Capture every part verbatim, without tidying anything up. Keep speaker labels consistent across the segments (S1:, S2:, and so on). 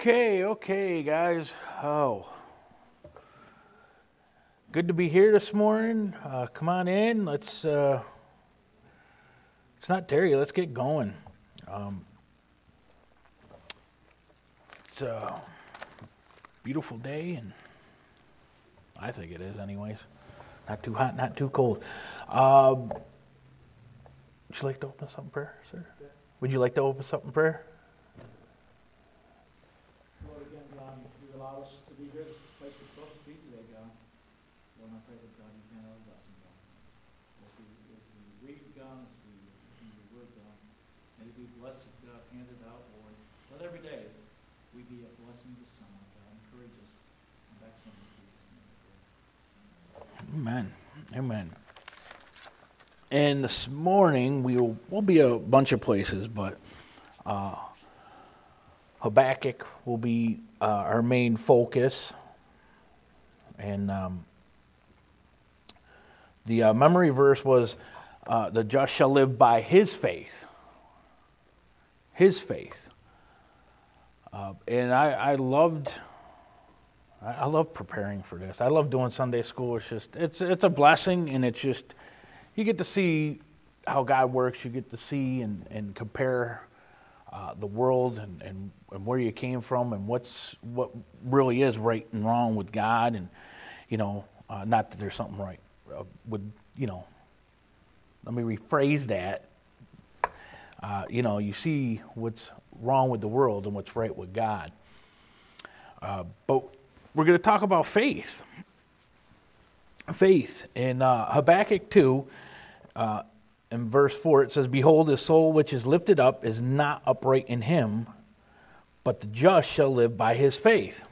S1: Okay, okay, guys. Oh, good to be here this morning. Uh, come on in. Let's. Uh, it's not Terry. Let's get going. Um, it's a beautiful day, and I think it is, anyways. Not too hot, not too cold. Uh, would you like to open us up in prayer, sir? Would you like to open us up in prayer?
S2: Lord, again, God, you allow us to be here. This place we're supposed to be today, God. Lord, I pray that God, you can have a blessing, God. As we, as we read, God, as we listen to your word, God, may it be blessed, God, handed out, Lord. Let every day we be a blessing to someone, God. Encourage us and back someone in Jesus' name.
S1: Amen. Amen. And this morning, we'll, we'll be a bunch of places, but uh, Habakkuk will be uh, our main focus. And um, the uh, memory verse was, uh, the just shall live by his faith. His faith. Uh, and I, I loved... I love preparing for this. I love doing Sunday school. It's just, it's it's a blessing, and it's just, you get to see how God works. You get to see and, and compare uh, the world and, and, and where you came from and what's what really is right and wrong with God. And, you know, uh, not that there's something right uh, with, you know, let me rephrase that. Uh, you know, you see what's wrong with the world and what's right with God. Uh, but we're going to talk about faith. Faith. In uh, Habakkuk two, uh, in verse four, it says, "Behold, his soul which is lifted up is not upright in him, but the just shall live by his faith."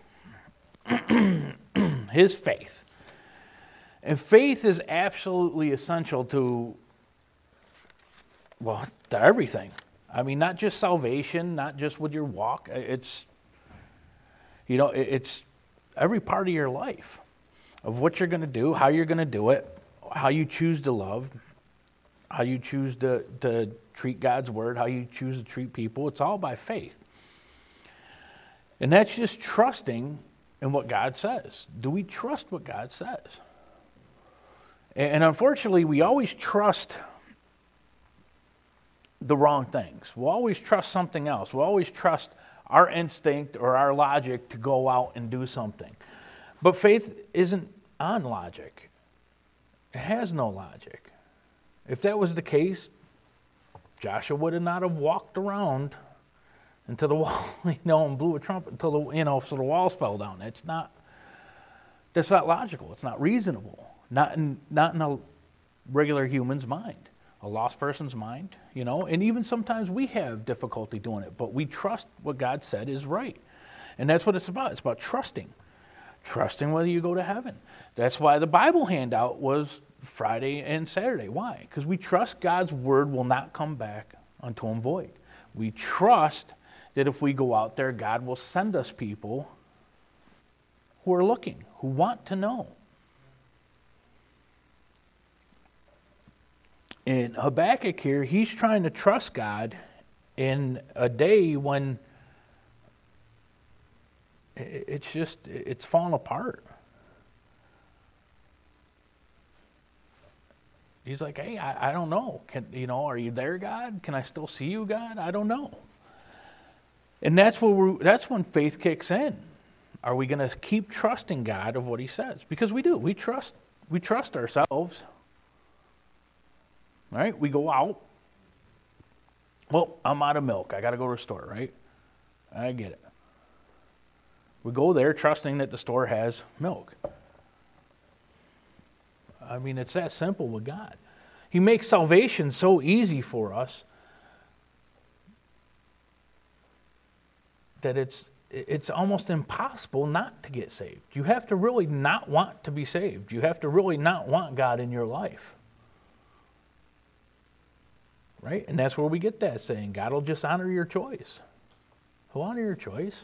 S1: His faith. And faith is absolutely essential to, well, to everything. I mean, not just salvation, not just with your walk. It's, you know, it's every part of your life, of what you're going to do, how you're going to do it, how you choose to love, how you choose to, to treat God's word, how you choose to treat people. It's all by faith. And that's just trusting in what God says. Do we trust what God says? And unfortunately, we always trust the wrong things. We'll always trust something else. We'll always trust our instinct or our logic to go out and do something. But faith isn't on logic. It has no logic. If that was the case, Joshua would have not have walked around until the wall, you know, and blew a trumpet until the, you know, so the walls fell down. It's not, that's not logical. It's not reasonable. Not in, not in a regular human's mind. A lost person's mind, you know, and even sometimes we have difficulty doing it, but we trust what God said is right. And that's what it's about. It's about trusting. Trusting whether you go to heaven. That's why the Bible handout was Friday and Saturday. Why? Because we trust God's word will not come back unto him void. We trust that if we go out there, God will send us people who are looking, who want to know. In Habakkuk here, he's trying to trust God in a day when it's just, it's falling apart. He's like, hey, I, I don't know. Can, you know, are you there, God? Can I still see you, God? I don't know. And that's where we're, that's when faith kicks in. Are we going to keep trusting God of what he says? Because we do. We trust, we trust ourselves. Right? We go out. Well, I'm out of milk. I got to go to the store, right? I get it. We go there trusting that the store has milk. I mean, it's that simple with God. He makes salvation so easy for us that it's it's almost impossible not to get saved. You have to really not want to be saved. You have to really not want God in your life. Right? And that's where we get that saying, God will just honor your choice. He'll honor your choice.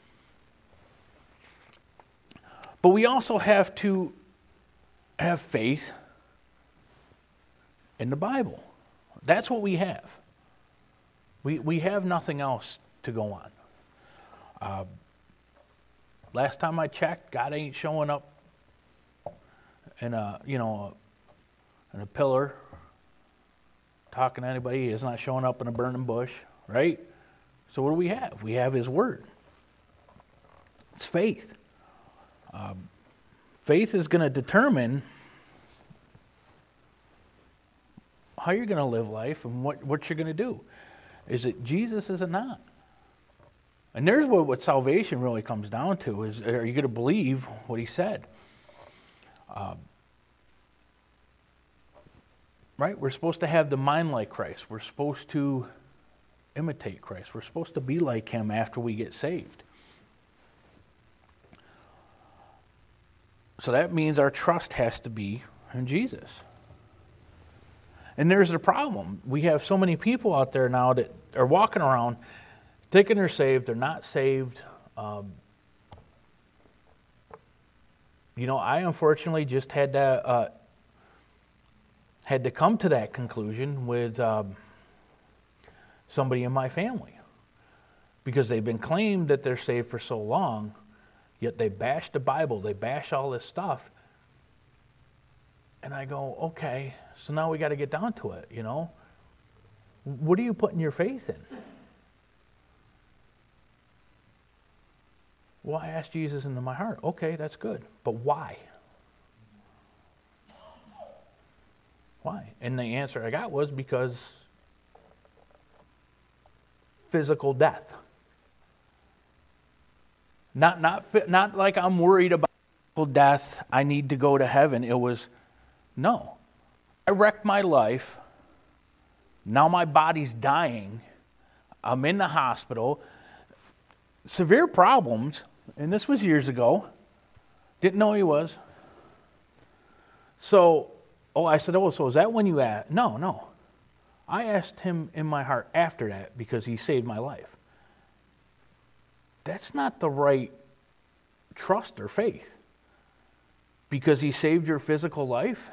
S1: But we also have to have faith in the Bible. That's what we have. We we have nothing else to go on. Uh, Last time I checked, God ain't showing up in a, you know, in a pillar talking to anybody. He's not showing up in a burning bush, right? So what do we have? We have his word. It's faith. Um, faith is going to determine how you're going to live life and what, what you're going to do. Is it Jesus? Is it not? And there's what, what salvation really comes down to, is are you going to believe what he said? Uh, right? We're supposed to have the mind like Christ. We're supposed to imitate Christ. We're supposed to be like him after we get saved. So that means our trust has to be in Jesus. And there's the problem. We have so many people out there now that are walking around thinking they're saved. They're not saved. Um, you know, I unfortunately just had to uh, had to come to that conclusion with um, somebody in my family, because they've been claimed that they're saved for so long, yet they bash the Bible, they bash all this stuff, and I go, okay, so now we got to get down to it. You know, what are you putting your faith in? Well, I asked Jesus into my heart. Okay, that's good. But why? Why? And the answer I got was because physical death. Not, not, not like I'm worried about physical death, I need to go to heaven. It was, no. I wrecked my life. Now my body's dying. I'm in the hospital. Severe problems. And this was years ago. Didn't know he was. So, oh, I said, oh, so is that when you asked? No, no. I asked him in my heart after that because he saved my life. That's not the right trust or faith. Because he saved your physical life?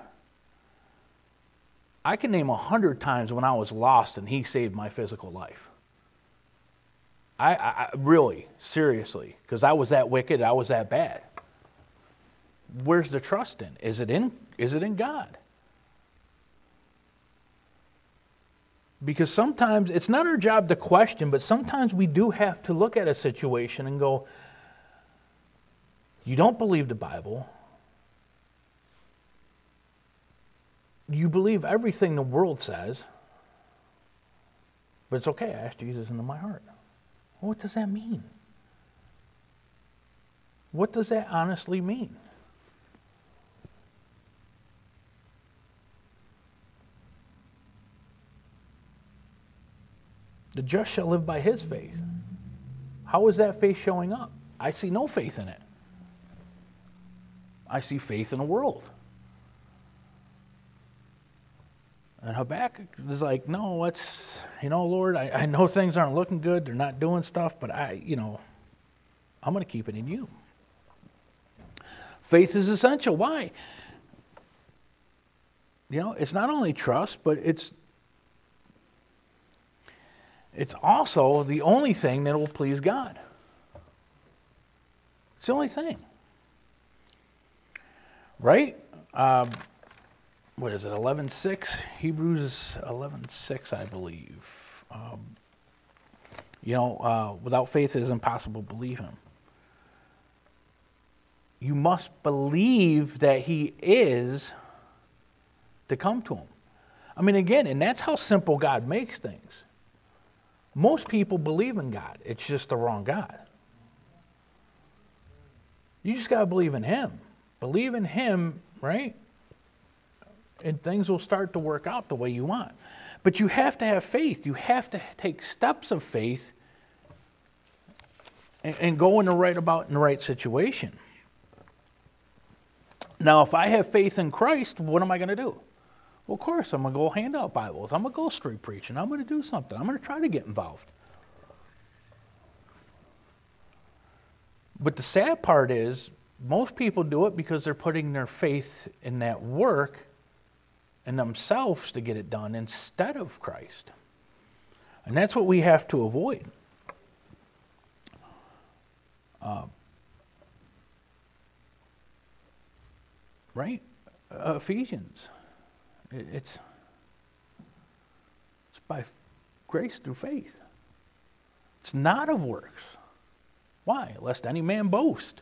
S1: I can name a hundred times when I was lost and he saved my physical life. I, I really, seriously, because I was that wicked, I was that bad. Where's the trust in? Is it in? Is it in God? Because sometimes it's not our job to question, but sometimes we do have to look at a situation and go, you don't believe the Bible. You believe everything the world says, but it's okay, I asked Jesus into my heart. What does that mean? What does that honestly mean? The just shall live by his faith. How is that faith showing up? I see no faith in it. I see faith in the world. And Habakkuk is like, no, it's, you know, Lord, I, I know things aren't looking good. They're not doing stuff, but I, you know, I'm going to keep it in you. Faith is essential. Why? You know, it's not only trust, but it's it's also the only thing that will please God. It's the only thing. Right? Um, what is it, eleven six? Hebrews eleven six, I believe. Um, you know, uh, without faith it is impossible to believe him. You must believe that he is to come to him. I mean, again, and that's how simple God makes things. Most people believe in God. It's just the wrong God. You just got to believe in him. Believe in him, right? And things will start to work out the way you want. But you have to have faith. You have to take steps of faith and, and go in the right about in the right situation. Now, if I have faith in Christ, what am I going to do? Well, of course, I'm going to go hand out Bibles. I'm going to go street preaching. I'm going to do something. I'm going to try to get involved. But the sad part is, most people do it because they're putting their faith in that work and themselves to get it done instead of Christ. And that's what we have to avoid. Uh, right? Uh, Ephesians. It, it's, it's by grace through faith. It's not of works. Why? Lest any man boast.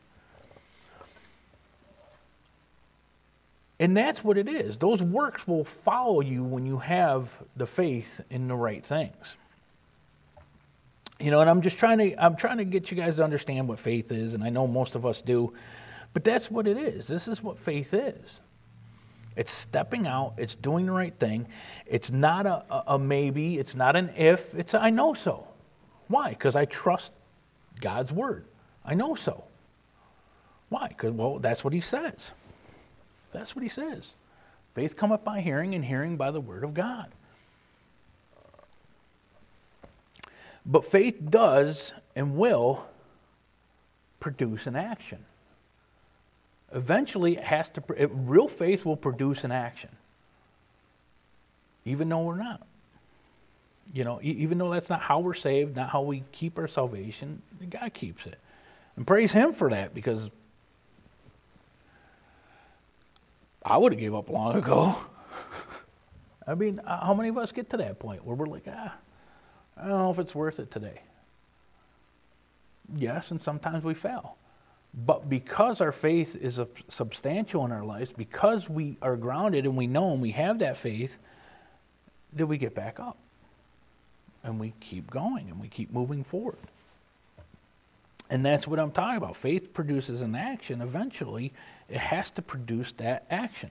S1: And that's what it is. Those works will follow you when you have the faith in the right things. You know, and I'm just trying to I'm trying to get you guys to understand what faith is, and I know most of us do, but that's what it is. This is what faith is. It's stepping out, it's doing the right thing. It's not a, a, a maybe, it's not an if, it's a I know so. Why? Because I trust God's word. I know so. Why? Because, well, that's what he says. That's what he says. Faith cometh by hearing, and hearing by the word of God. But faith does and will produce an action. Eventually, it has to. It, real faith will produce an action, even though we're not. You know, e- even though that's not how we're saved, not how we keep our salvation, God keeps it, and praise Him for that, because I would have gave up long ago. I mean, how many of us get to that point where we're like, ah, I don't know if it's worth it today? Yes, and sometimes we fail. But because our faith is substantial in our lives, because we are grounded and we know and we have that faith, then we get back up. And we keep going and we keep moving forward. And that's what I'm talking about. Faith produces an action. Eventually, it has to produce that action.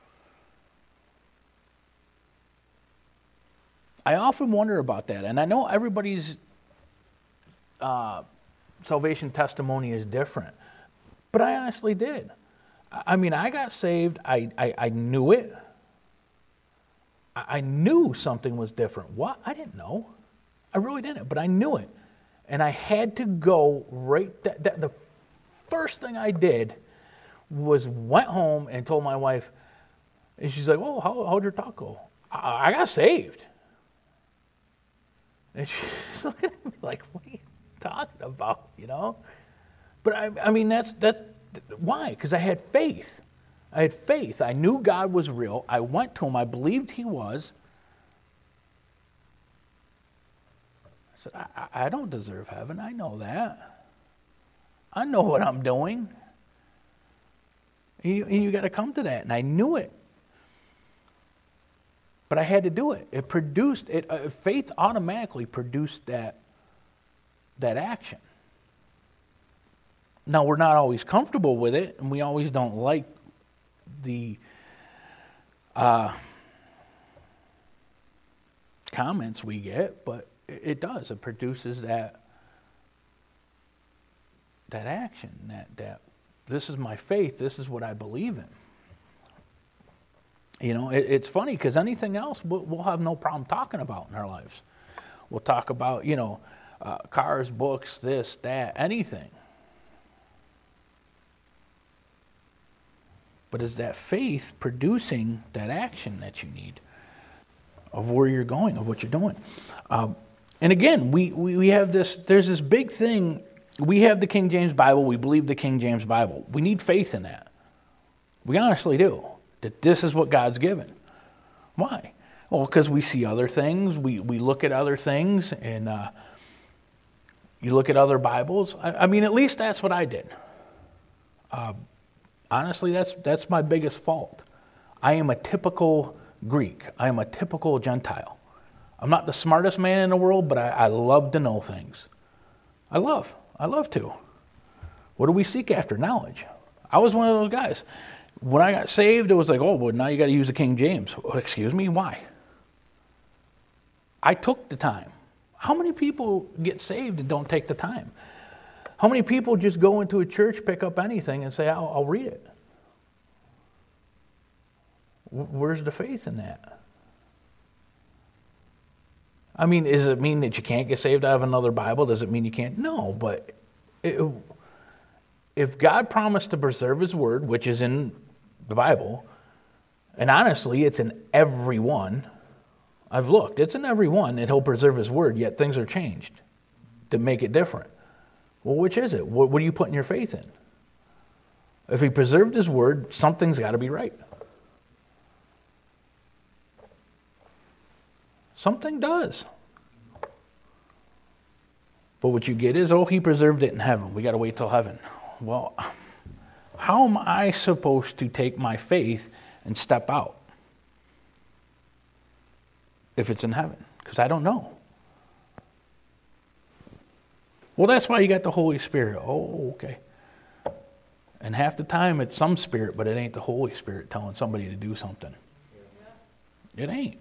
S1: I often wonder about that. And I know everybody's uh, salvation testimony is different. But I honestly did. I mean, I got saved. I, I, I knew it. I, I knew something was different. What? I didn't know. I really didn't. But I knew it. And I had to go right. That, that, the first thing I did was went home and told my wife. And she's like, "Oh, how, how'd your talk go?" I, I got saved. And she's looking at me like, "What are you talking about?" You know. But I, I mean, that's that's why? Because I had faith. I had faith. I knew God was real. I went to Him. I believed He was. I said, I, I don't deserve heaven. I know that. I know what I'm doing. And you, and you got to come to that. And I knew it. But I had to do it. It produced it. Uh, faith automatically produced that that action. Now, we're not always comfortable with it, and we always don't like the uh, comments we get, but it does. It produces that that action, that, that this is my faith, this is what I believe in. You know, it, it's funny because anything else we'll, we'll have no problem talking about in our lives. We'll talk about, you know, uh, cars, books, this, that, anything. But is that faith producing that action that you need of where you're going, of what you're doing? Um, and again, we, we, we have this, there's this big thing. We have the King James Bible. We believe the King James Bible. We need faith in that. We honestly do. That this is what God's given. Why? Well, because we see other things. We, we look at other things, and uh, you look at other Bibles. I, I mean, at least that's what I did. Uh, Honestly, that's that's my biggest fault. I am a typical Greek. I am a typical Gentile. I'm not the smartest man in the world, but I, I love to know things. I love. I love to. What do we seek after? Knowledge. I was one of those guys. When I got saved, it was like, oh, well, now you got to use the King James. Well, excuse me, why? I took the time. How many people get saved and don't take the time? How many people just go into a church, pick up anything, and say, I'll, I'll read it? Where's the faith in that? I mean, does it mean that you can't get saved out of another Bible? Does it mean you can't? No, but it, if God promised to preserve His Word, which is in the Bible, and honestly, it's in every one. I've looked. It's in every one that He'll preserve His Word, yet things are changed to make it different. Well, which is it? What, what are you putting your faith in? If he preserved his word, something's got to be right. Something does. But what you get is, oh, he preserved it in heaven. We got to wait till heaven. Well, how am I supposed to take my faith and step out if it's in heaven? Because I don't know. Well, that's why you got the Holy Spirit. Oh, okay. And half the time it's some spirit, but it ain't the Holy Spirit telling somebody to do something. It ain't.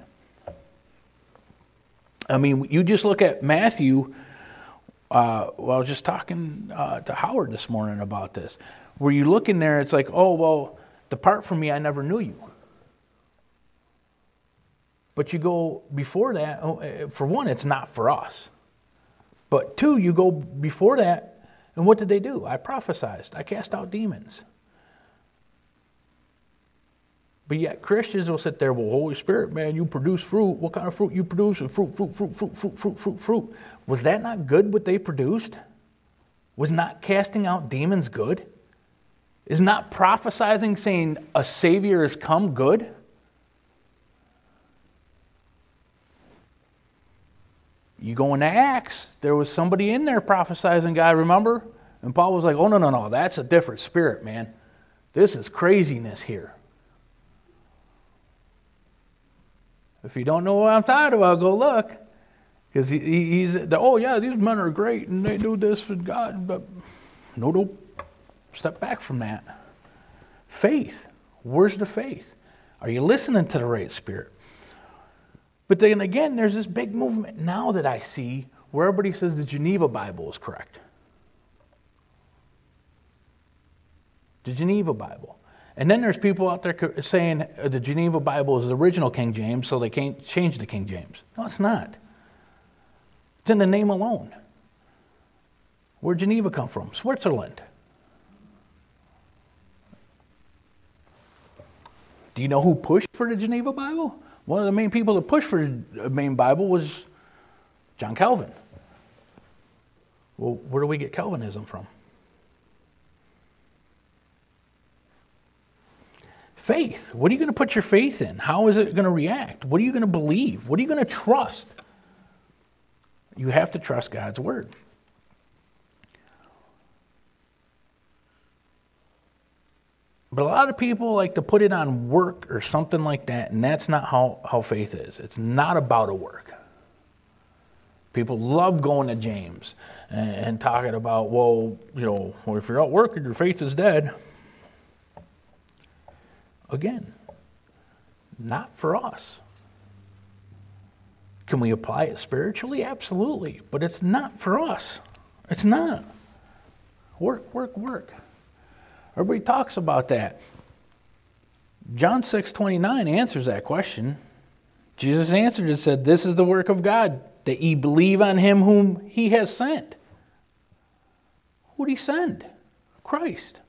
S1: I mean, you just look at Matthew. Uh, well, I was just talking uh, to Howard this morning about this. Where you look in there, it's like, oh, well, depart from me, I never knew you. But you go before that, for one, it's not for us. But two, you go before that, and what did they do? I prophesied. I cast out demons. But yet Christians will sit there, well, Holy Spirit, man, you produce fruit. What kind of fruit you produce? Fruit, fruit, fruit, fruit, fruit, fruit, fruit, fruit. Was that not good what they produced? Was not casting out demons good? Is not prophesying, saying a Savior has come, good? You go into Acts, there was somebody in there prophesying God, remember? And Paul was like, oh, no, no, no, that's a different spirit, man. This is craziness here. If you don't know what I'm talking about, go look. Because he, he's, oh yeah, these men are great and they do this for God. But no, no, step back from that. Faith. Where's the faith? Are you listening to the right spirit? But then again, there's this big movement now that I see where everybody says the Geneva Bible is correct. The Geneva Bible. And then there's people out there saying the Geneva Bible is the original King James, so they can't change the King James. No, it's not. It's in the name alone. Where'd Geneva come from? Switzerland. Do you know who pushed for the Geneva Bible? One of the main people that pushed for the main Bible was John Calvin. Well, where do we get Calvinism from? Faith. What are you going to put your faith in? How is it going to react? What are you going to believe? What are you going to trust? You have to trust God's word. But a lot of people like to put it on work or something like that, and that's not how, how faith is. It's not about a work. People love going to James and, and talking about, well, you know, well, if you're out working, your faith is dead. Again, not for us. Can we apply it spiritually? Absolutely. But it's not for us. It's not. Work, work, work. Everybody talks about that. John six twenty-nine answers that question. Jesus answered and said, this is the work of God, that ye believe on him whom he has sent. Who did he send? Christ.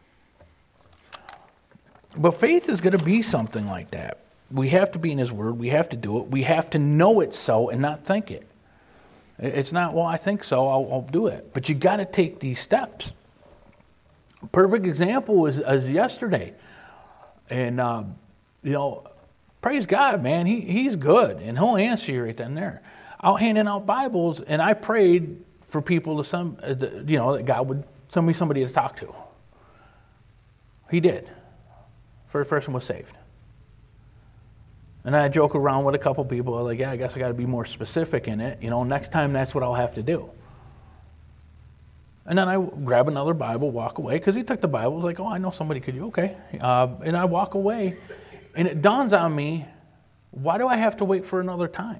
S1: But faith is going to be something like that. We have to be in his word. We have to do it. We have to know it's so and not think it. It's not, well, I think so, I'll, I'll do it. But you got to take these steps. A perfect example was, was yesterday. And, uh, you know, praise God, man. He, he's good. And he'll answer you right then and there. Out handing out Bibles, and I prayed for people to some, you know, that God would send me somebody to talk to. He did. First person was saved. And I joke around with a couple people, like, yeah, I guess I got to be more specific in it. You know, next time that's what I'll have to do. And then I grab another Bible, walk away, because he took the Bible, was like, oh, I know somebody could do, okay. Uh, and I walk away, and it dawns on me, why do I have to wait for another time?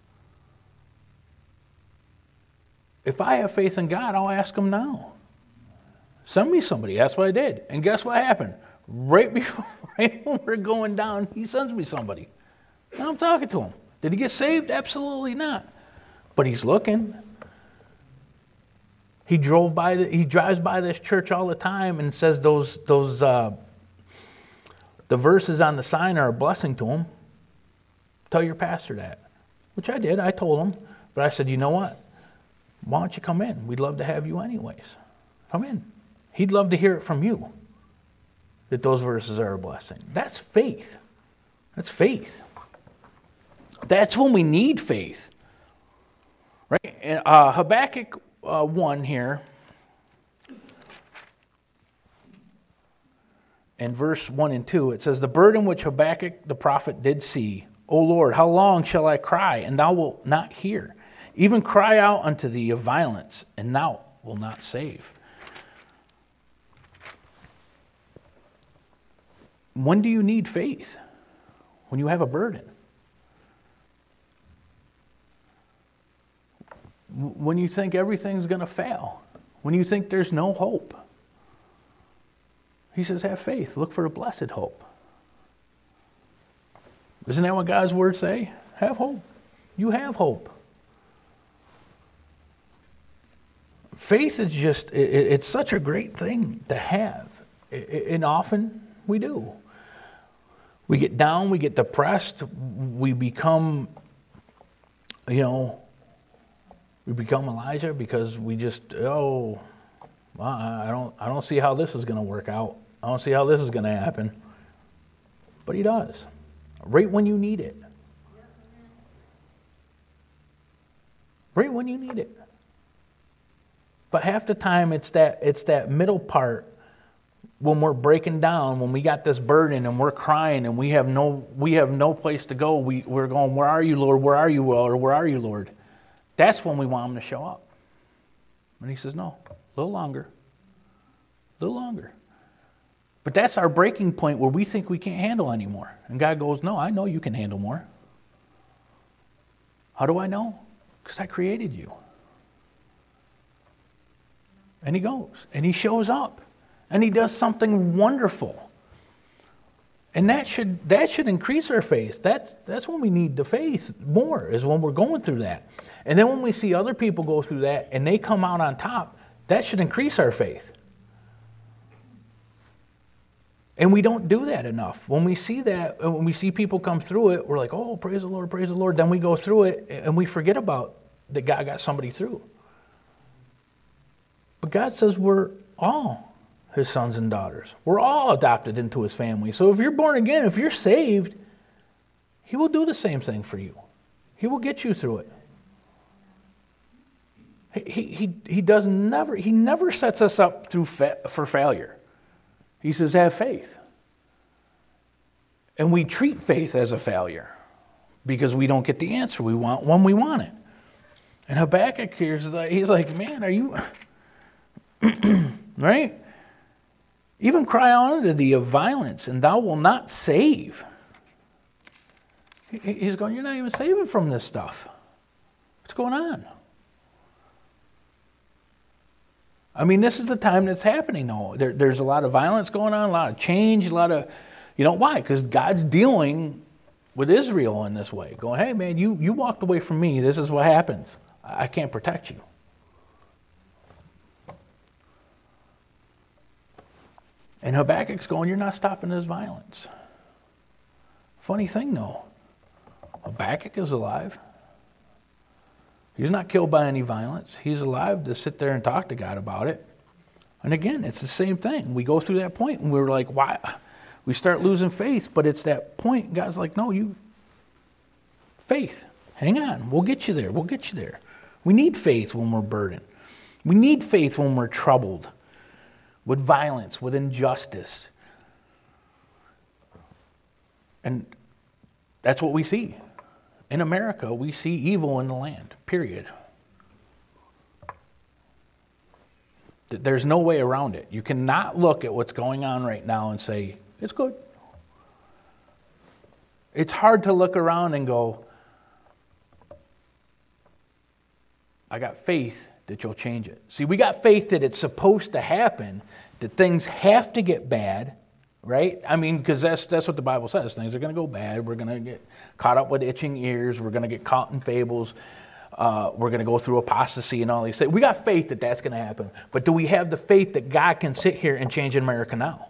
S1: If I have faith in God, I'll ask him now. Send me somebody. That's what I did. And guess what happened? Right before, right when we're going down, he sends me somebody. And I'm talking to him. Did he get saved? Absolutely not. But he's looking. He drove by. The, he drives by this church all the time and says those those uh, the verses on the sign are a blessing to him. Tell your pastor that, which I did. I told him, but I said, you know what? Why don't you come in? We'd love to have you anyways. Come in. He'd love to hear it from you. that those verses are a blessing. That's faith. That's faith. That's when we need faith. Right? And, uh, Habakkuk uh, one here, in verse one and two, it says, the burden which Habakkuk the prophet did see, O Lord, how long shall I cry, and thou wilt not hear? Even cry out unto thee of violence, and thou wilt not save. When do you need faith? When you have a burden. When you think everything's going to fail. When you think there's no hope. He says, have faith. Look for a blessed hope. Isn't that what God's words say? Have hope. You have hope. Faith is just, it, it's such a great thing to have. And often we do. We get down, we get depressed, we become, you know, we become Elijah because we just, oh, well, I don't, I don't see how this is going to work out. I don't see how this is going to happen. But he does, right when you need it. Right when you need it. But half the time it's that it's that middle part when we're breaking down, when we got this burden and we're crying and we have no we have no place to go. We, we're going, where are you, Lord? Where are you, Lord? Where are you, Lord? That's when we want him to show up. And he says, no, a little longer. A little longer. But that's our breaking point where we think we can't handle anymore. And God goes, no, I know you can handle more. How do I know? Because I created you. And he goes, and he shows up, and he does something wonderful. And that should that should increase our faith. That's, that's when we need the faith more, is when we're going through that. And then when we see other people go through that, and they come out on top, that should increase our faith. And we don't do that enough. When we see that, when we see people come through it, we're like, oh, praise the Lord, praise the Lord. Then we go through it, and we forget about that God got somebody through. But God says we're all his sons and daughters. We're all adopted into his family. So if you're born again, if you're saved, he will do the same thing for you. He will get you through it. He, he, he does never, he never sets us up through fa- for failure. He says, have faith. And we treat faith as a failure because we don't get the answer we want when we want it. And Habakkuk here's like, he's like, man, are you... right? Even cry unto thee of violence, and thou wilt not save. He's going, you're not even saving from this stuff. What's going on? I mean, this is the time that's happening though. There, there's a lot of violence going on, a lot of change, a lot of, you know, why? Because God's dealing with Israel in this way. Going, hey man, you, you walked away from me. This is what happens. I can't protect you. And Habakkuk's going, you're not stopping this violence. Funny thing though, Habakkuk is alive. He's not killed by any violence. He's alive to sit there and talk to God about it. And again, it's the same thing. We go through that point and we're like, why? We start losing faith, but it's that point. God's like, no, you, faith, hang on. We'll get you there. We'll get you there. We need faith when we're burdened. We need faith when we're troubled with violence, with injustice. And that's what we see. In America, we see evil in the land, period. There's no way around it. You cannot look at what's going on right now and say, it's good. It's hard to look around and go, I got faith that you'll change it. See, we got faith that it's supposed to happen, that things have to get bad, right? I mean, because that's that's what the Bible says. Things are going to go bad. We're going to get caught up with itching ears. We're going to get caught in fables. Uh, we're going to go through apostasy and all these things. We got faith that that's going to happen. But do we have the faith that God can sit here and change America now?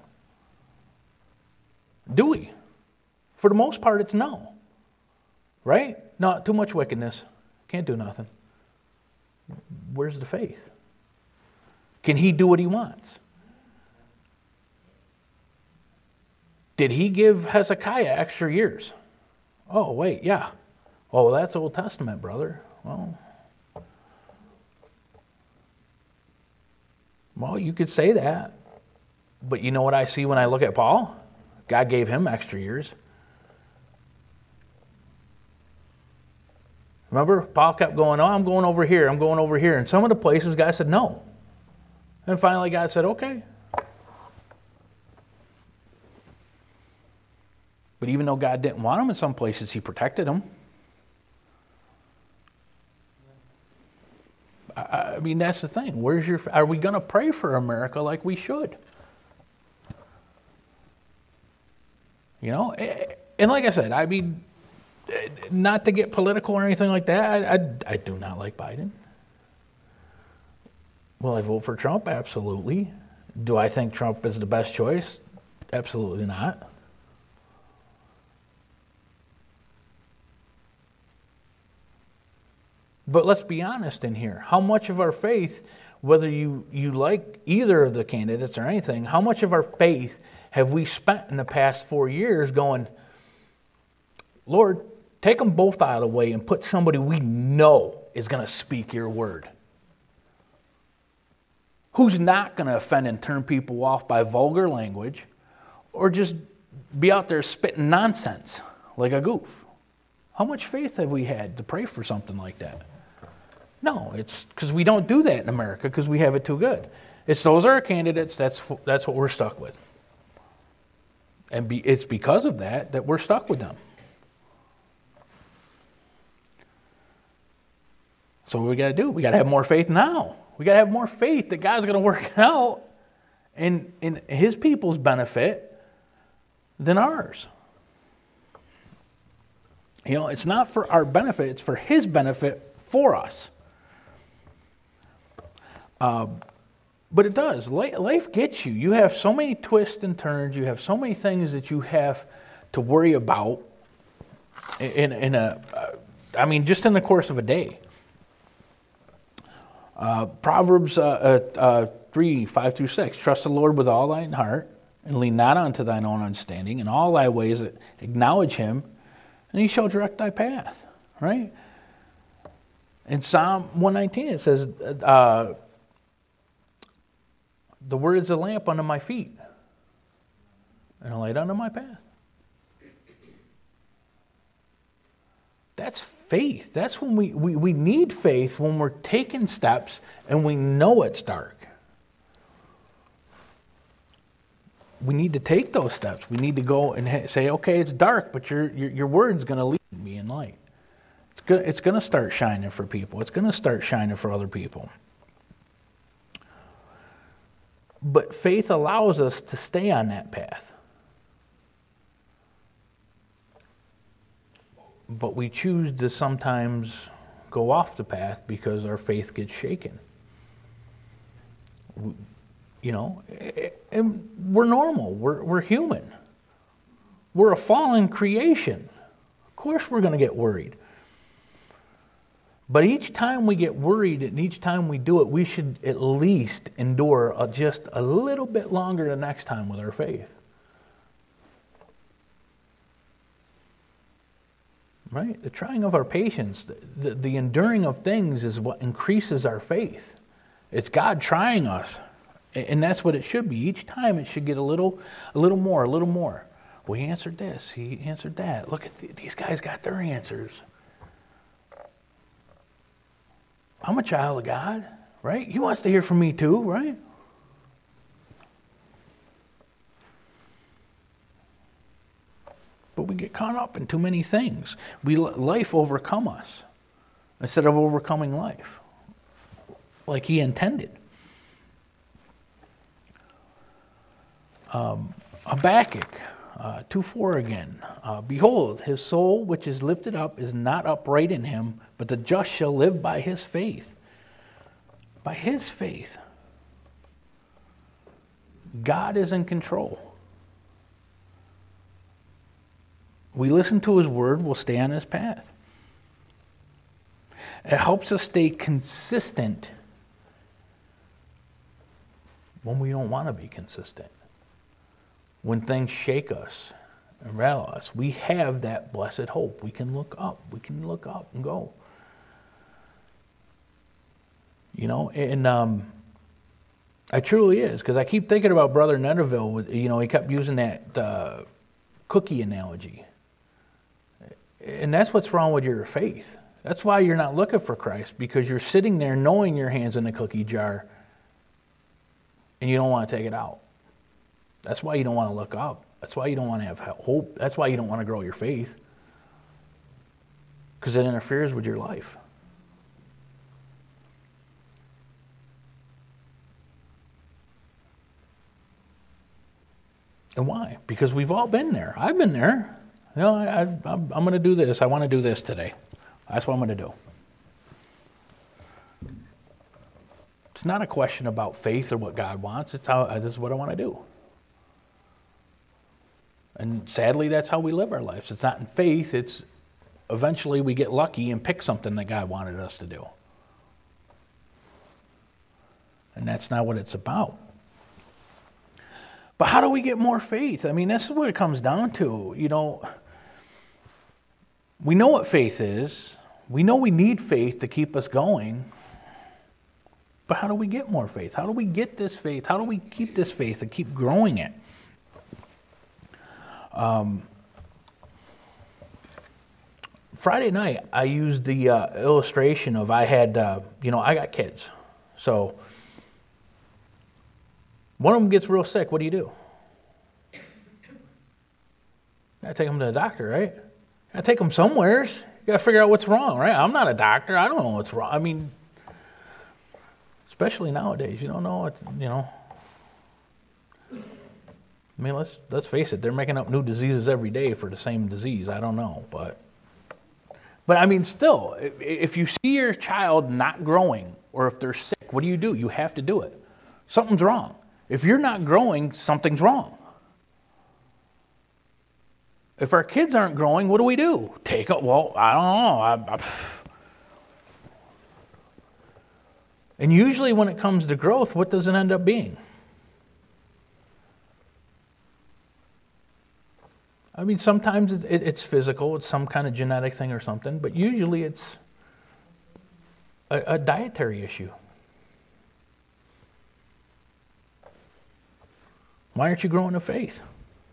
S1: Do we? For the most part, it's no. Right? No, too much wickedness. Can't do nothing. Where's the faith? Can he do what he wants? Did he give Hezekiah extra years? Oh, wait, yeah. Oh, that's Old Testament, brother. Well, well, you could say that. But you know what I see when I look at Paul? God gave him extra years. Remember, Paul kept going, oh, I'm going over here, I'm going over here. And some of the places, God said no. And finally, God said, okay. But even though God didn't want him in some places, he protected him. I, I mean, that's the thing. Where's your? Are we going to pray for America like we should? You know? And like I said, I mean, not to get political or anything like that, I, I, I do not like Biden. Will I vote for Trump? Absolutely. Do I think Trump is the best choice? Absolutely not. But let's be honest in here. How much of our faith, whether you, you like either of the candidates or anything, how much of our faith have we spent in the past four years going, Lord, take them both out of the way and put somebody we know is going to speak your word? Who's not going to offend and turn people off by vulgar language or just be out there spitting nonsense like a goof? How much faith have we had to pray for something like that? No, it's because we don't do that in America because we have it too good. It's those are our candidates, that's, that's what we're stuck with. And be, it's because of that that we're stuck with them. So what we got to do? We got to have more faith now. We got to have more faith that God's going to work it out in, in his people's benefit than ours. You know, it's not for our benefit, it's for his benefit for us. Uh, but it does. Life gets you. You have so many twists and turns. You have so many things that you have to worry about in, in a, uh, I mean, just in the course of a day. Uh, Proverbs uh, uh, uh, three, five through six. Trust the Lord with all thine heart, and lean not unto thine own understanding. In all thy ways acknowledge him, and he shall direct thy path. Right? In Psalm one nineteen it says, uh, the word is a lamp unto my feet, and a light unto my path. That's faith. That's when we, we, we need faith when we're taking steps and we know it's dark. We need to take those steps. We need to go and say, okay, it's dark, but your your, your word's going to lead me in light. It's going it's going to start shining for people. It's going to start shining for other people. But faith allows us to stay on that path. But we choose to sometimes go off the path because our faith gets shaken. You know, and we're normal. We're, we're human. We're a fallen creation. Of course we're going to get worried. But each time we get worried and each time we do it, we should at least endure a, just a little bit longer the next time with our faith. Right? The trying of our patience, the, the, the enduring of things is what increases our faith. It's God trying us. And that's what it should be. Each time it should get a little, a little more, a little more. Well, he answered this. He answered that. Look at the, these guys got their answers. I'm a child of God, right? He wants to hear from me too, right? But we get caught up in too many things. We let life overcome us instead of overcoming life like he intended. Um, Habakkuk uh, two four again. Uh, Behold, his soul which is lifted up is not upright in him, but the just shall live by his faith. By his faith. God is in control. We listen to his word, we'll stay on his path. It helps us stay consistent when we don't want to be consistent. when things shake us and rattle us, we have that blessed hope. We can look up. We can look up and go. You know, and um, it truly is, because I keep thinking about Brother Netterville. You know, he kept using that uh, cookie analogy. And that's what's wrong with your faith. That's why you're not looking for Christ, because you're sitting there knowing your hand's in the cookie jar and you don't want to take it out. That's why you don't want to look up. That's why you don't want to have hope. That's why you don't want to grow your faith, because it interferes with your life. And why? Because we've all been there. I've been there. You know, I, I, I'm, I'm going to do this. I want to do this today. That's what I'm going to do. It's not a question about faith or what God wants. It's how, this is what I want to do. And sadly, that's how we live our lives. It's not in faith. It's eventually we get lucky and pick something that God wanted us to do. And that's not what it's about. But how do we get more faith? I mean, that's what it comes down to. You know, we know what faith is. We know we need faith to keep us going. But how do we get more faith? How do we get this faith? How do we keep this faith and keep growing it? Um, Friday night, I used the uh, illustration of I had, uh, you know, I got kids. So one of them gets real sick. What do you do? You got to take them to the doctor, right? You got to take them somewheres. You got to figure out what's wrong, right? I'm not a doctor. I don't know what's wrong. I mean, especially nowadays, you don't know what, you know. I mean, let's let's face it. They're making up new diseases every day for the same disease. I don't know, but but I mean, still, if you see your child not growing or if they're sick, what do you do? You have to do it. Something's wrong. If you're not growing, something's wrong. If our kids aren't growing, what do we do? Take it. Well, I don't know. I, I, and usually, when it comes to growth, what does it end up being? I mean, sometimes it, it, it's physical, it's some kind of genetic thing or something, but usually it's a, a dietary issue. Why aren't you growing in faith?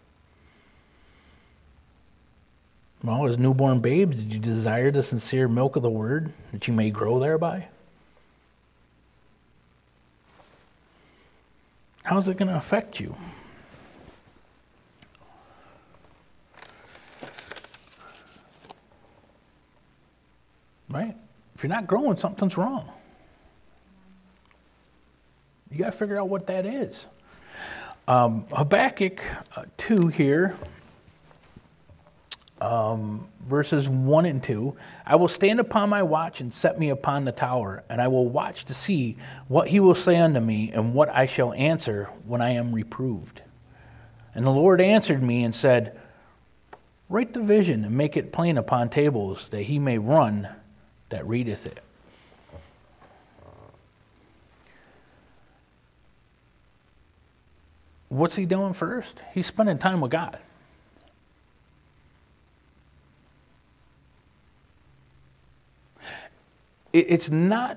S1: Well, as newborn babes, did you desire the sincere milk of the word that you may grow thereby? How's it going to affect you? Right? If you're not growing, something's wrong. You got to figure out what that is. Um, Habakkuk uh, two here, um, verses one and two. I will stand upon my watch and set me upon the tower, and I will watch to see what he will say unto me and what I shall answer when I am reproved. And the Lord answered me and said, write the vision and make it plain upon tables, that he may run that readeth it. What's he doing first? He's spending time with God. It's not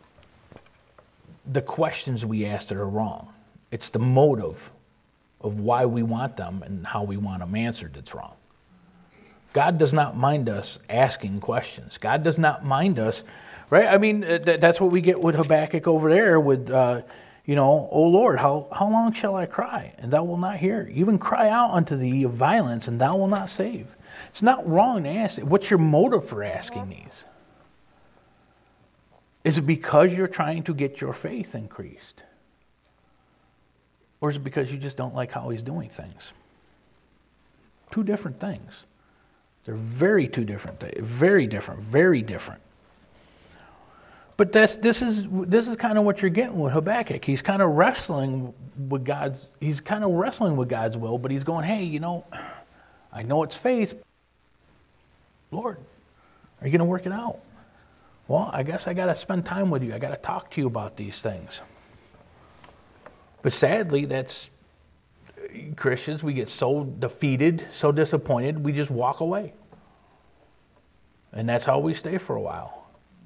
S1: the questions we ask that are wrong. It's the motive of why we want them and how we want them answered that's wrong. God does not mind us asking questions. God does not mind us, right? I mean, th- that's what we get with Habakkuk over there with, uh, you know, O Lord, how, how long shall I cry, and thou wilt not hear? Even cry out unto thee of violence, and thou wilt not save. It's not wrong to ask. What's your motive for asking these? Is it because you're trying to get your faith increased? Or is it because you just don't like how he's doing things? Two different things. They're very two different, very different, very different. But that's this is this is kind of what you're getting with Habakkuk. He's kind of wrestling with God's. He's kind of wrestling with God's will, but he's going, "Hey, you know, I know it's faith. Lord, are you going to work it out? Well, I guess I got to spend time with you. I got to talk to you about these things." But sadly, that's Christians, we get so defeated, so disappointed, we just walk away. And that's how we stay for a while.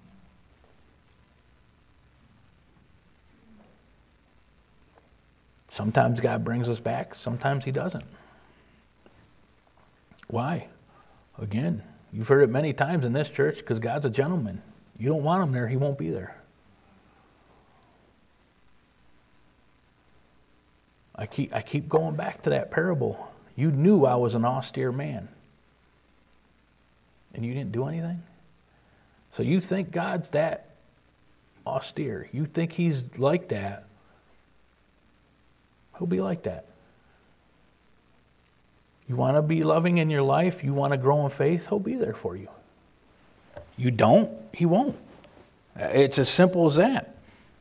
S1: Sometimes God brings us back, sometimes he doesn't. Why? Again, you've heard it many times in this church, because God's a gentleman. You don't want him there, he won't be there. I keep, I keep going back to that parable. You knew I was an austere man. And you didn't do anything? So you think God's that austere. You think he's like that. He'll be like that. You want to be loving in your life? You want to grow in faith? He'll be there for you. You don't? He won't. It's as simple as that.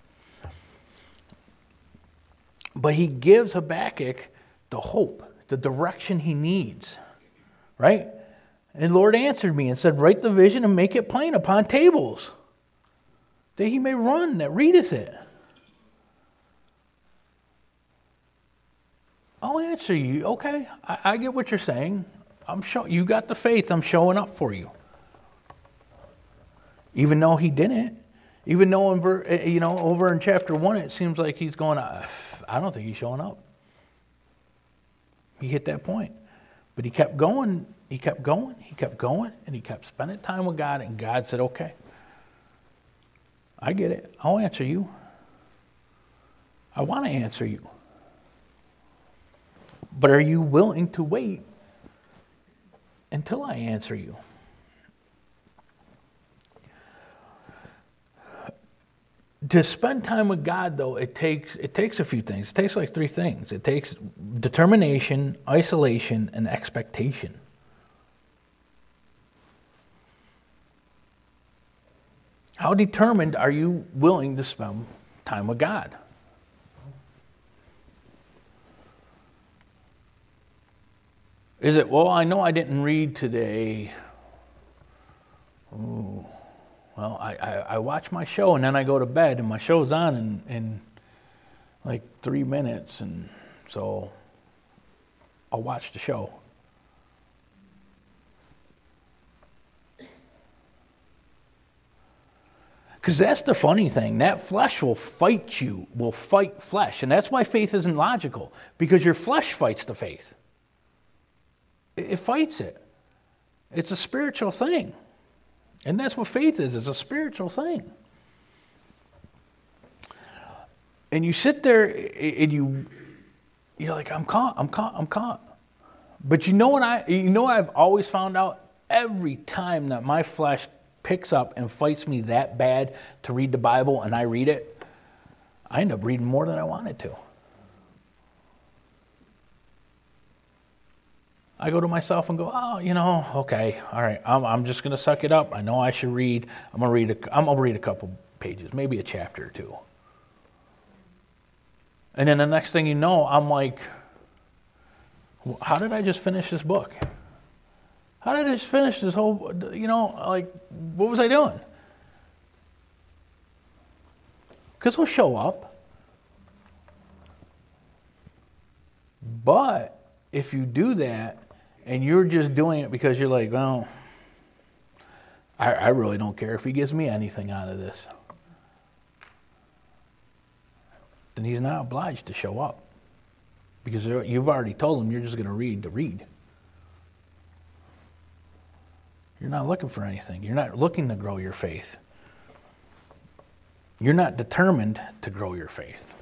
S1: But he gives Habakkuk the hope, the direction he needs. Right? And the Lord answered me and said, write the vision and make it plain upon tables, that he may run that readeth it. I'll answer you. Okay, I, I get what you're saying. I'm show, you got the faith. I'm showing up for you. Even though he didn't. Even though, in ver, you know, over in chapter one, it seems like he's going, I don't think he's showing up. He hit that point. But he kept going, he kept going, he kept going, and he kept spending time with God, and God said, okay, I get it. I'll answer you. I want to answer you. But are you willing to wait until I answer you? To spend time with God, though, it takes it takes a few things. It takes like three things. It takes determination, isolation, and expectation. How determined are you willing to spend time with God? Is it, well, I know I didn't read today. Ooh. Well, I, I, I watch my show and then I go to bed, and my show's on in, in like three minutes, and so I'll watch the show. Because that's the funny thing. That flesh will fight you, will fight flesh. And that's why faith isn't logical, because your flesh fights the faith. It, it fights it. It's a spiritual thing. And that's what faith is. It's a spiritual thing. And you sit there and you, you're like, I'm caught, I'm caught, I'm caught. But you know what I, you know what I've always found out? Every time that my flesh picks up and fights me that bad to read the Bible and I read it, I end up reading more than I wanted to. I go to myself and go, oh, you know, okay, all right, I'm, I'm just going to suck it up. I know I should read. I'm going to read a, I'm going to read a couple pages, maybe a chapter or two. And then the next thing you know, I'm like, how did I just finish this book? How did I just finish this whole, you know, like, what was I doing? Because he'll show up. But if you do that, and you're just doing it because you're like, well, I, I really don't care if he gives me anything out of this, then he's not obliged to show up. Because you've already told him you're just going to read to read. You're not looking for anything. You're not looking to grow your faith. You're not determined to grow your faith.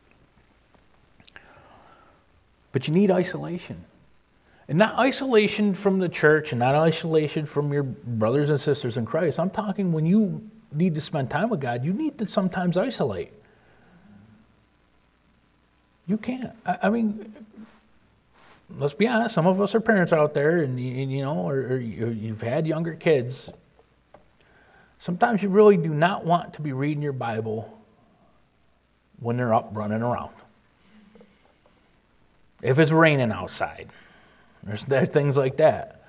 S1: But you need isolation. And not isolation from the church and not isolation from your brothers and sisters in Christ. I'm talking when you need to spend time with God, you need to sometimes isolate. You can't. I, I mean, let's be honest. Some of us are parents out there, and, and you know, or, or you've had younger kids. Sometimes you really do not want to be reading your Bible when they're up running around. If it's raining outside. There's there are things like that.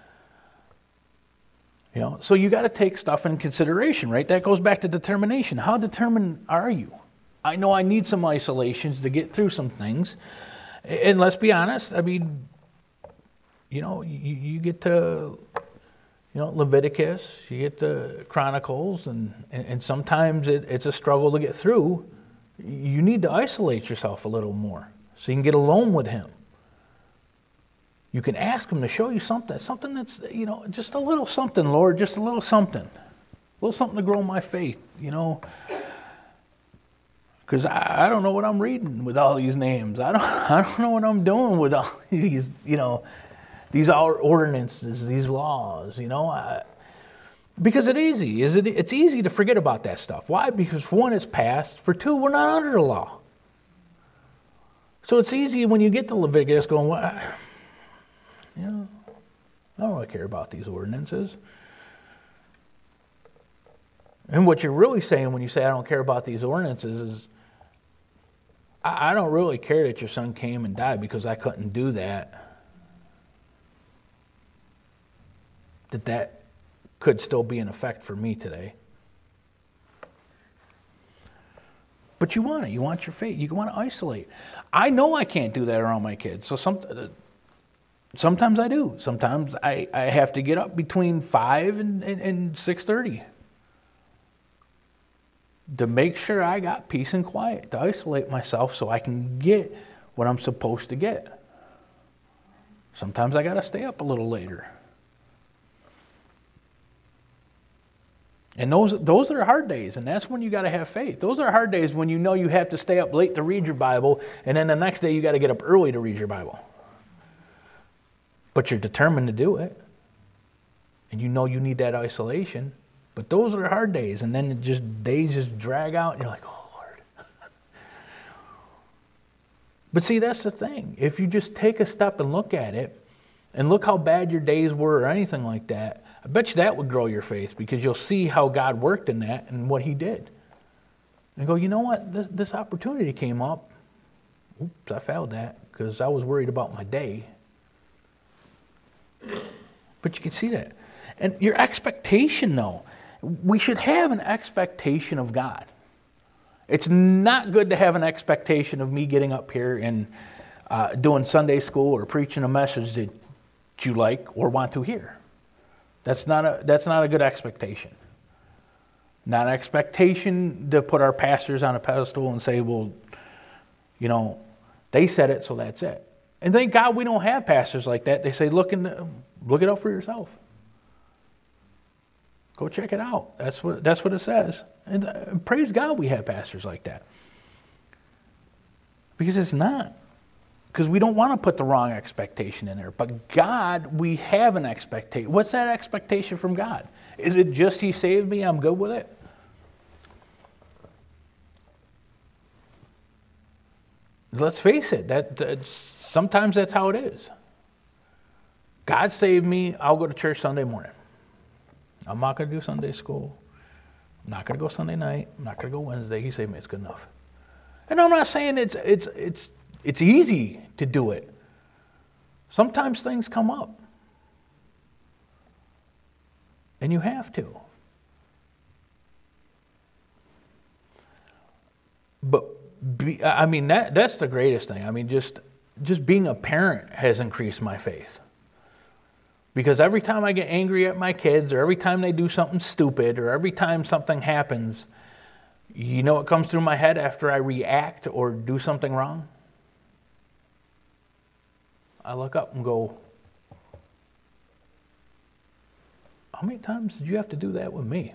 S1: You know, so you got to take stuff in consideration, right? That goes back to determination. How determined are you? I know I need some isolations to get through some things. And let's be honest, I mean, you know, you, you get to, you know, Leviticus, you get to Chronicles, and, and, and sometimes it, it's a struggle to get through. You need to isolate yourself a little more so you can get alone with him. You can ask him to show you something, something that's, you know, just a little something, Lord, just a little something. A little something to grow my faith, you know. Because I, I don't know what I'm reading with all these names. I don't I don't know what I'm doing with all these, you know, these ordinances, these laws, you know. I, because it's easy. Is it? It's easy to forget about that stuff. Why? Because for one, it's past. For two, we're not under the law. So it's easy when you get to Leviticus going, well, I, you know, I don't really care about these ordinances. And what you're really saying when you say I don't care about these ordinances is I, I don't really care that your son came and died because I couldn't do that. That that could still be in effect for me today. But you want it. You want your faith. You want to isolate. I know I can't do that around my kids. So some, sometimes I do. Sometimes I, I have to get up between five and, and, and six thirty to make sure I got peace and quiet, to isolate myself so I can get what I'm supposed to get. Sometimes I got to stay up a little later. And those those are hard days, and that's when you got to have faith. Those are hard days when you know you have to stay up late to read your Bible, and then the next day you got to get up early to read your Bible. But you're determined to do it, and you know you need that isolation. But those are hard days, and then it just days just drag out, and you're like, oh, Lord. But see, that's the thing. If you just take a step and look at it, and look how bad your days were or anything like that, I bet you that would grow your faith because you'll see how God worked in that and what he did. And go, you know what? This, this opportunity came up. Oops, I failed that because I was worried about my day. But you can see that. And your expectation, though, we should have an expectation of God. It's not good to have an expectation of me getting up here and uh, doing Sunday school or preaching a message that you like or want to hear. That's not a that's not a good expectation. Not an expectation to put our pastors on a pedestal and say, well, you know, they said it, so that's it. And thank God we don't have pastors like that. They say, look in the, look it up for yourself. Go check it out. That's what that's what it says. And uh, praise God we have pastors like that. Because it's not. Because we don't want to put the wrong expectation in there. But God, we have an expectation. What's that expectation from God? Is it just he saved me, I'm good with it? Let's face it, that that's, sometimes that's how it is. God saved me, I'll go to church Sunday morning. I'm not going to do Sunday school. I'm not going to go Sunday night. I'm not going to go Wednesday. He saved me, it's good enough. And I'm not saying it's it's it's it's easy to do it. Sometimes things come up. And you have to. But be, I mean that that's the greatest thing. I mean just just being a parent has increased my faith. Because every time I get angry at my kids, or every time they do something stupid, or every time something happens, you know what comes through my head after I react or do something wrong? I look up and go, how many times did you have to do that with me?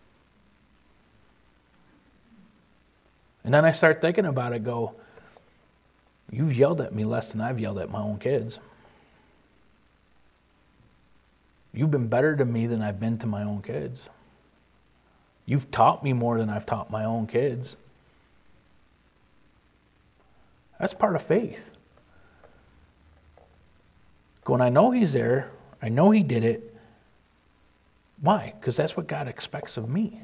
S1: And then I start thinking about it, go, you've yelled at me less than I've yelled at my own kids. You've been better to me than I've been to my own kids. You've taught me more than I've taught my own kids. That's part of faith. When I know he's there, I know he did it. Why? Because that's what God expects of me.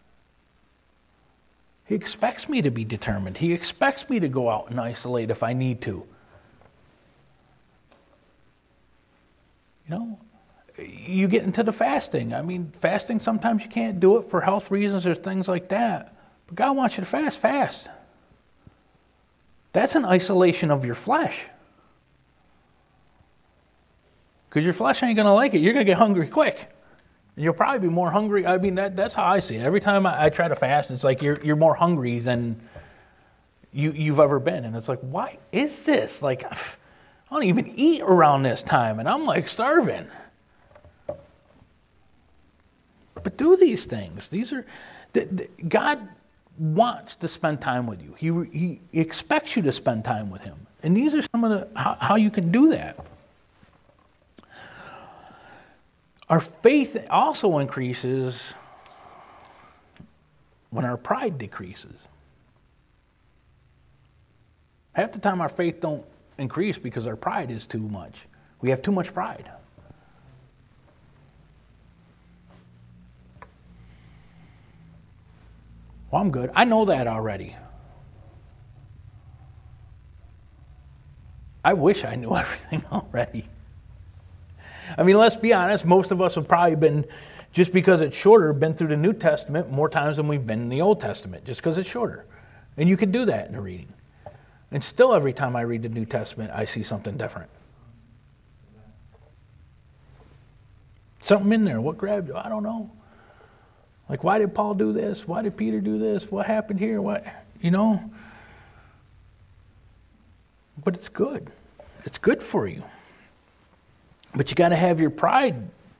S1: He expects me to be determined. He expects me to go out and isolate if I need to. You know? You get into the fasting. I mean, fasting, sometimes you can't do it for health reasons or things like that. But God wants you to fast, fast. That's an isolation of your flesh. Because your flesh ain't going to like it. You're going to get hungry quick. And you'll probably be more hungry. I mean, that, that's how I see it. Every time I, I try to fast, it's like you're you're more hungry than you, you've ever been. And it's like, why is this? Like, I don't even eat around this time. And I'm like starving. But do these things. These are, God wants to spend time with you. He, he expects you to spend time with him. And these are some of the, how, how you can do that. Our faith also increases when our pride decreases. Half the time our faith don't increase because our pride is too much. We have too much pride. Well, I'm good. I know that already. I wish I knew everything already. I mean, let's be honest, most of us have probably been, just because it's shorter, been through the New Testament more times than we've been in the Old Testament, just because it's shorter. And you can do that in a reading. And still every time I read the New Testament, I see something different. Something in there. What grabbed you? I don't know. Like, why did Paul do this? Why did Peter do this? What happened here? What, you know? But it's good. It's good for you. But you got to have your pride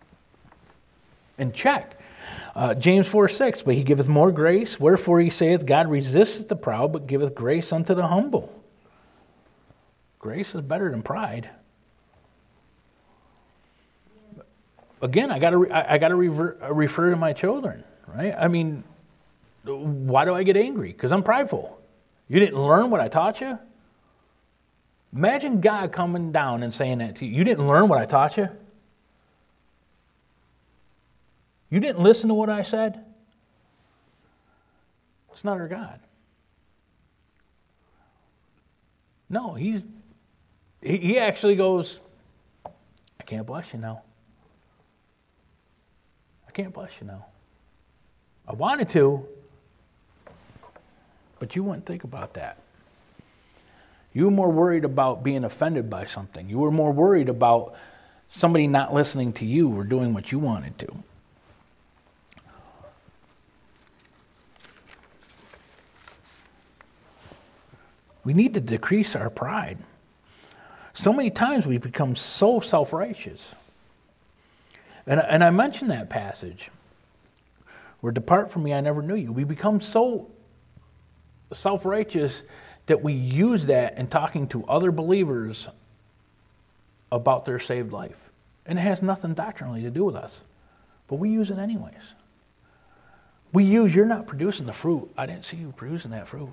S1: in check. Uh, James four six, but he giveth more grace. Wherefore he saith, God resisteth the proud, but giveth grace unto the humble. Grace is better than pride. Again, I got to I, I got to refer to my children, right? I mean, why do I get angry? Because I'm prideful. You didn't learn what I taught you? Imagine God coming down and saying that to you. You didn't learn what I taught you? You didn't listen to what I said? It's not our God. No, he's he, he actually goes, I can't bless you now. I can't bless you now. I wanted to, but you wouldn't think about that. You were more worried about being offended by something. You were more worried about somebody not listening to you or doing what you wanted to. We need to decrease our pride. So many times we become so self-righteous. And, and I mentioned that passage where depart from me, I never knew you. We become so self-righteous that we use that in talking to other believers about their saved life. And it has nothing doctrinally to do with us. But we use it anyways. We use, you're not producing the fruit. I didn't see you producing that fruit.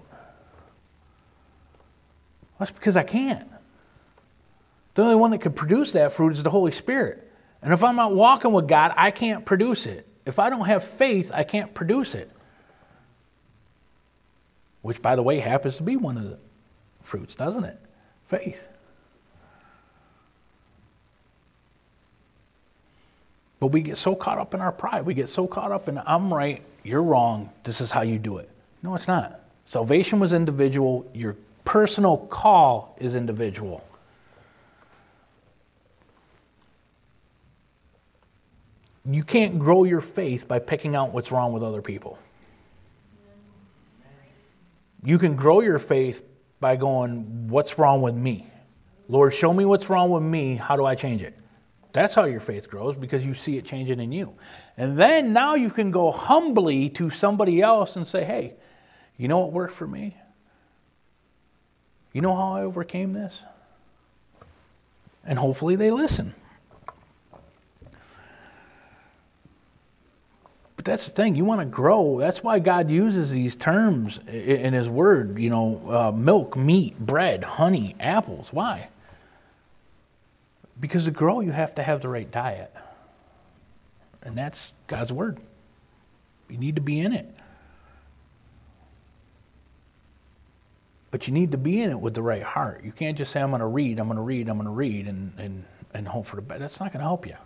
S1: That's because I can't. The only one that can produce that fruit is the Holy Spirit. And if I'm not walking with God, I can't produce it. If I don't have faith, I can't produce it. Which, by the way, happens to be one of the fruits, doesn't it? Faith. But we get so caught up in our pride. We get so caught up in, I'm right, you're wrong, this is how you do it. No, it's not. Salvation was individual. Your personal call is individual. You can't grow your faith by picking out what's wrong with other people. You can grow your faith by going, what's wrong with me? Lord, show me what's wrong with me. How do I change it? That's how your faith grows, because you see it changing in you. And then now you can go humbly to somebody else and say, hey, you know what worked for me? You know how I overcame this? And hopefully they listen. But that's the thing. You want to grow. That's why God uses these terms in His Word. You know, uh, milk, meat, bread, honey, apples. Why? Because to grow, you have to have the right diet. And that's God's Word. You need to be in it. But you need to be in it with the right heart. You can't just say, I'm going to read, I'm going to read, I'm going to read, and, and, and hope for the best. That's not going to help you.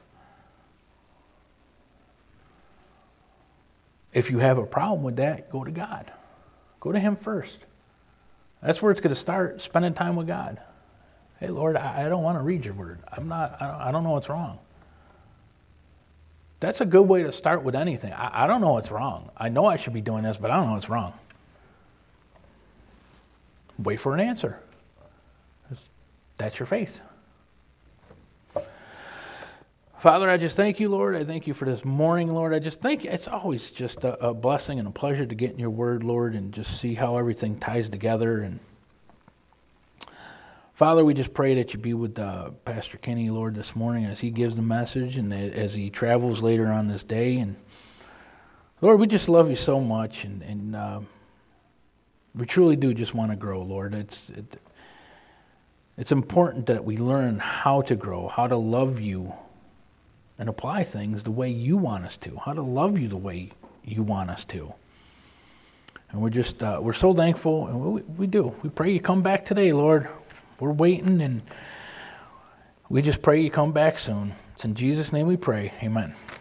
S1: If you have a problem with that, go to God. Go to Him first. That's where it's going to start, spending time with God. Hey, Lord, I, I don't want to read your word. I'm not, I don't, I don't know what's wrong. That's a good way to start with anything. I, I don't know what's wrong. I know I should be doing this, but I don't know what's wrong. Wait for an answer. That's your faith. Father, I just thank you, Lord. I thank you for this morning, Lord. I just thank you. It's always just a, a blessing and a pleasure to get in your word, Lord, and just see how everything ties together. And Father, we just pray that you be with uh, Pastor Kenny, Lord, this morning as he gives the message and as he travels later on this day. And Lord, we just love you so much, and, and uh, we truly do just want to grow, Lord. It's it, it's important that we learn how to grow, how to love you, and apply things the way you want us to, how to love you the way you want us to. And we're just, uh, we're so thankful, and we, we do. We pray you come back today, Lord. We're waiting, and we just pray you come back soon. It's in Jesus' name we pray. Amen.